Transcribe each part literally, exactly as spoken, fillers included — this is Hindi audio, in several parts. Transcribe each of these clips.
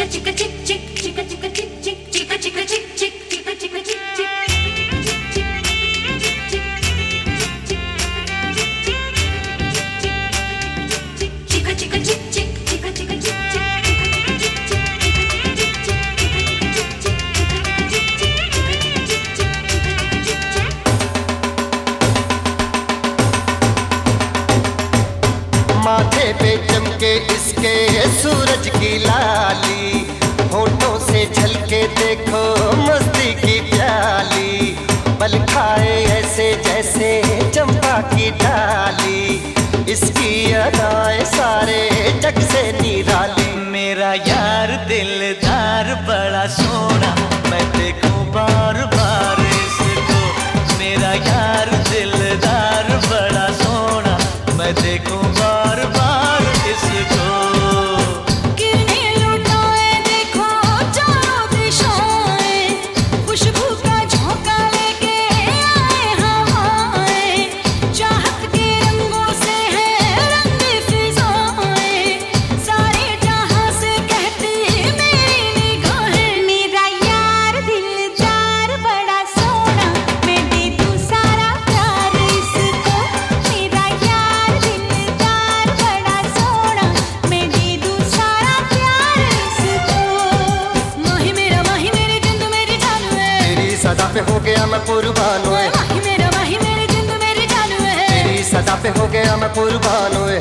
माथे पे चमके इसके सूरज की लाली, होठों से झलके देखो मस्ती की प्याली, बल खाए ऐसे जैसे चंपा की डाली, इसकी अदाएं सारे जग से निराली। मेरा यार दिलदार बड़ा सोना, मैं देखूं बार बार इसको। मेरा यार दिलदार बड़ा सोना, मैं देखूं बार बार इसको। सदा पे हो गया मैं कुर्बान हुए, माही मेरा माही मेरी जिंद मेरी जान हुए, तेरी सदा पे हो गया मैं कुर्बान हुए।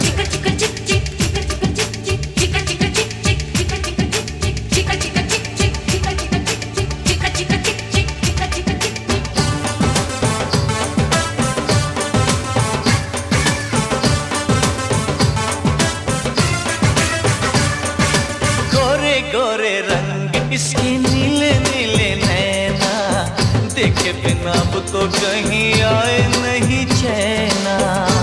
गोरे गोरे रंग इसके नीले नीले नैना, देखे बिना अब तो कहीं आए नहीं चैना।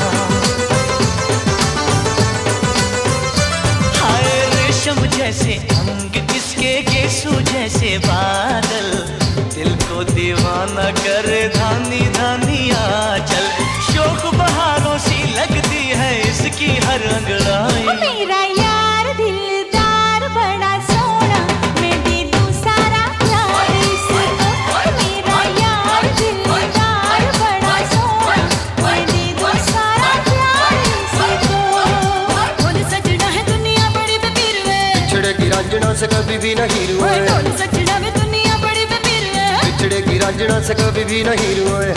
हाय रेशम जैसे अंग इसके, गेसू जैसे बादल, दिल को दीवाना करे धानी धानी आंचल। शोक बहारों सी लगती है इसकी हर अंगड़ाई। मेरा यार दिलदार बड़ा सोना, मैं दे दूं सारा प्यार इसको। मेरा यार दिलदार बड़ा सोना, मैं दे दूं सारा प्यार इसको। ढोल सजना है दुनिया बड़ी बेपीर वे, बिछड़ेगी रांझना से कभी भी नहीं रुए। ढोल सजना है दुनिया बड़ी बेपीर वे, बिछड़ेगी रांझना से कभी भी नहीं रुए।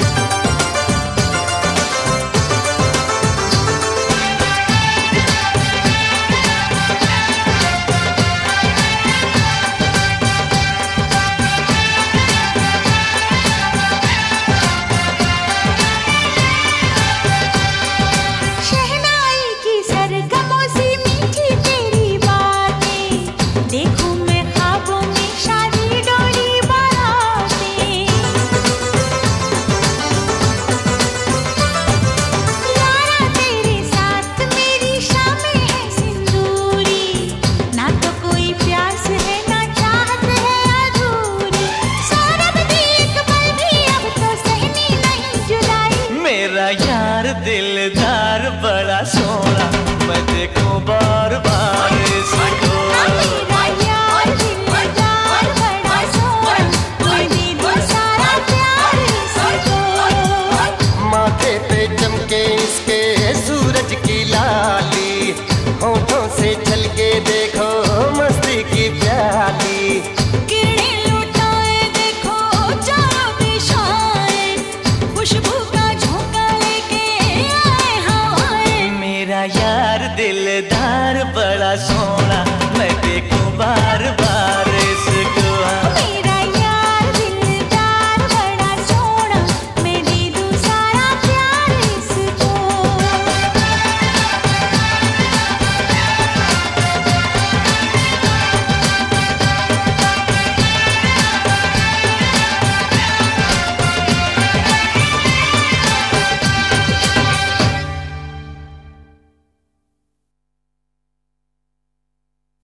मेरा यार दिलदार बड़ा सोना, मैं देखूं बार बार इसको। मेरा यार दिलदार बड़ा सोना, मैं दे दूं सारा प्यार इसको। माथे पे चमके इसके सूरज की लाली, होठों से झलके देखो मस्ती की प्याली, किरणें लुटाए देखो चारों दिशाएं, खुशबू का झोंका लेके आए हवाएं। मेरा यार दिलदार बड़ा सोना, मैं देखूं बार बार